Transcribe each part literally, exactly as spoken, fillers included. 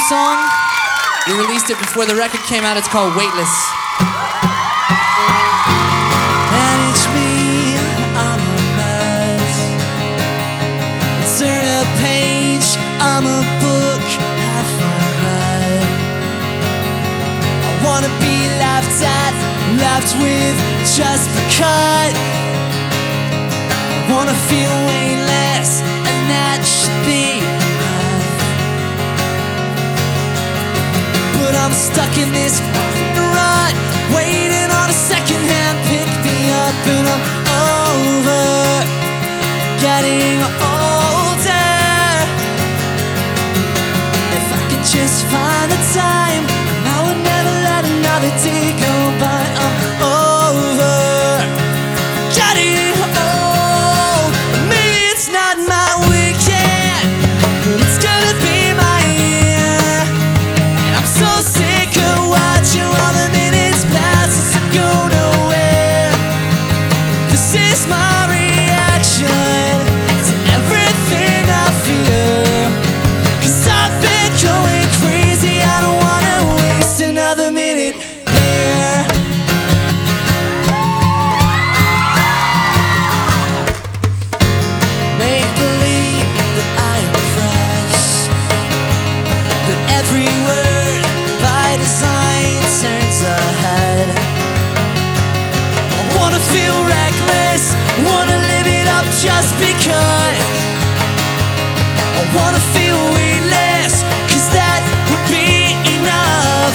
song. We released it before the record came out. It's called Weightless. And it's me, I'm a mess. Turn a page, I'm a book, half unread. I wanna be laughed at, laughed with, just because. I wanna feel way less, and that should be enough. But I'm stuck in this fucking rut, waiting on a second hand pick me up, and I'm over getting older. If I could just find the time, I would never let another day go by. I'm over getting old. Maybe it's not my weekend, but it's gonna be my year. And I'm so sick of watching all the minutes pass as I go nowhere. This is my reaction to everything I feel, 'cause I've been going crazy. I don't wanna waste another minute here. Make believe that I am fresh, that every word by design turns ahead. I wanna feel reckless, wanna live it up just because. I wanna feel weightless, 'cause that would be enough.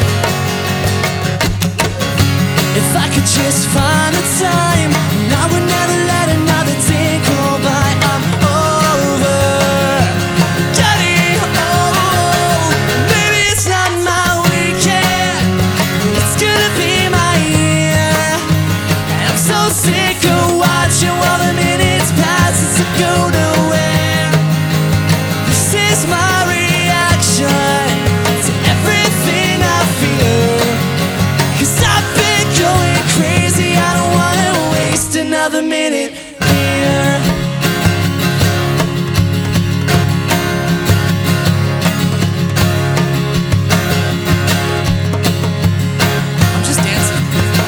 If I could just find the time, I would never let another day go by. I'm over getting old. Maybe it's not my weekend, it's gonna be my year. And I'm so sick of watching all the minutes pass as I go nowhere. This is my reaction to everything I feel, 'cause I've been going crazy. I don't wanna waste another minute here. I'm just dancing.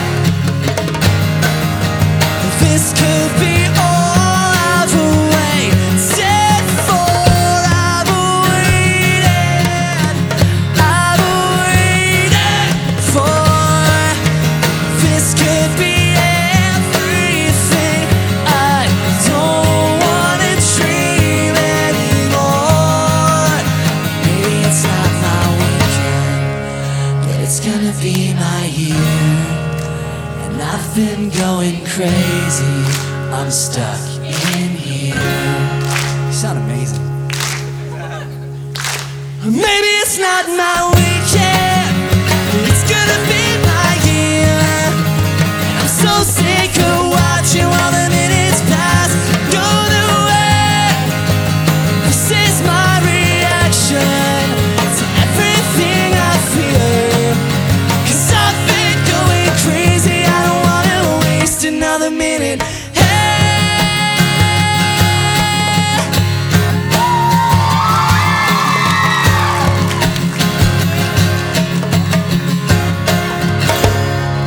This could be all I've waited for. I've waited, I've waited for. This could be everything. I don't wanna dream anymore. Maybe it's not my weekend, but it's gonna be my year. And I've been going crazy, I'm stuck in here. You sound amazing. Maybe it's not my weekend, but it's gonna be my year. And I'm so sick of watching all the minutes pass, go nowhere. This is my reaction to everything I feel, 'cause I've been going crazy. I don't wanna waste another minute.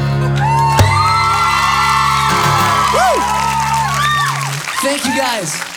Thank you guys.